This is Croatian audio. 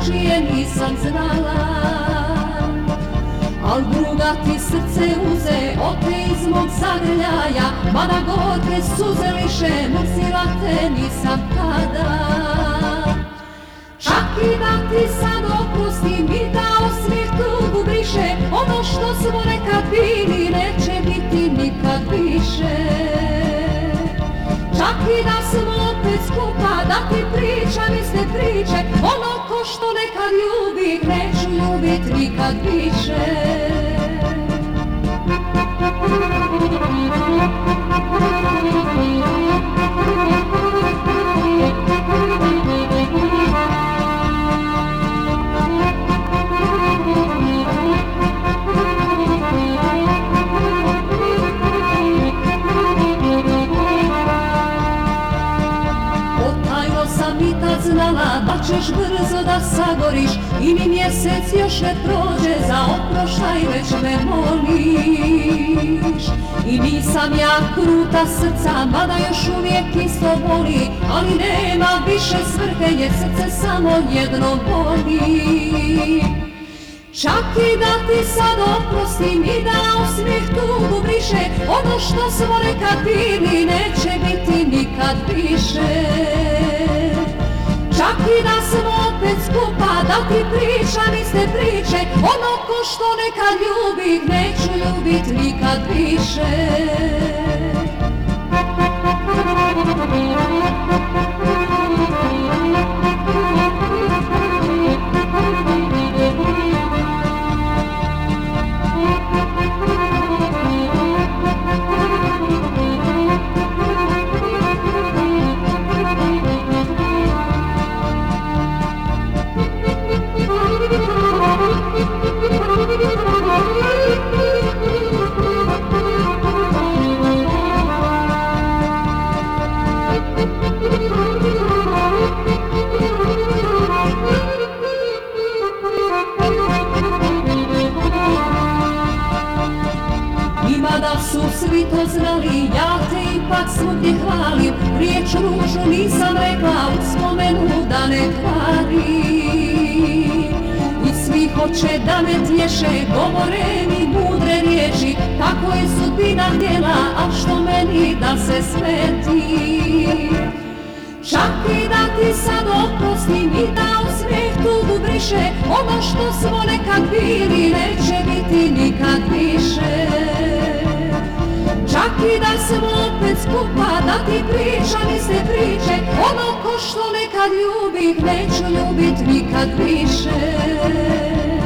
drugačije nisam znala. Al druga ti srce uze, ote iz mog zagrljaja, mada gorke suze liše, mrzila te nisam tada. Čak i da ti sad oprostim i da osmijeh tugu briše, ono što smo nekad bili neće biti nikad više. Čak i da smo opet skupa, da ti pričam iste priče, ono ko što nekad ljubih, neću ljubit nikad više. Sam i tad znala da ćeš brzo da sagoriš i ni mjesec još ne prođe, za oproštaj već me moliš. I nisam ja kruta srca, mada još uvijek isto boli, ali nema više svrhe jer srce samo jedno boli. Čak i da ti sad oprostim i da osmijeh tugu briše, ono što smo nekad bili neće biti nikad više. Čak i da smo opet skupa, da ti pričam iste priče, ono ko što nekad ljubih, neću ljubit nikad više. Da su svi to znali, ja te ipak svugdje hvalim, riječ ružnu nisam rekla, u spomenu da ne kvarim. I svi hoće da me tješe, govore mi mudre riječi, tako je sudbina htjela, a što meni da se smeti. Čak i da ti sad oprostim i da osmijeh tugu briše, ono što smo nekad bili neće biti nikad više. Čak i da smo opet skupa, da ti pričam iste priče, ono ko što nekad ljubih, neću ljubit nikad više.